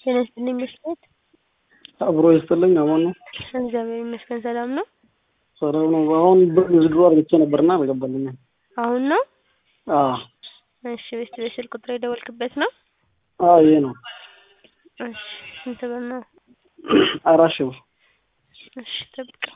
ጤናስጥልኝ መስሎት አብሮ ይስጥልኝ አማን ነው። እግዚአብሔር ይመስገን ሰላም ነው። ሰላም ነው። አሁን በዝግሩ አርግቼ ነበርና አልገባልኝም። አሁን ነው? እሺ በስልክ ቁጥር የደወልክበት ነው? ይሄ ነው። እሺ ስንት ብር ነው? 4000 ብር። እሺ ጠብቅ።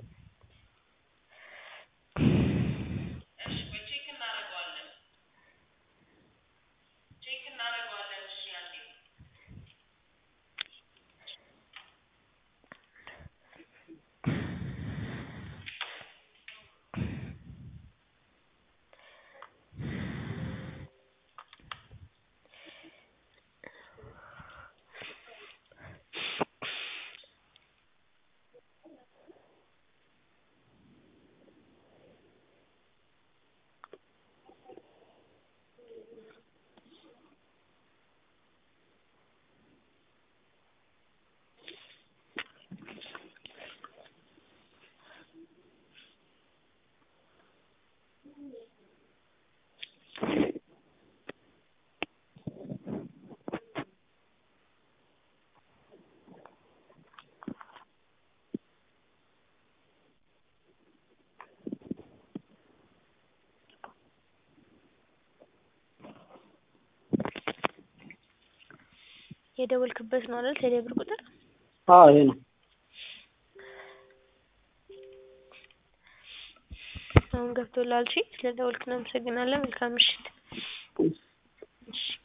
የደወልክበት ነው አይደል? ቴሌብር ቁጥር? ይሄ ነው። አሁን ገብቶላል። እሺ ስለደወልክ እናመሰግናለን። መልካም ምሽት። እሺ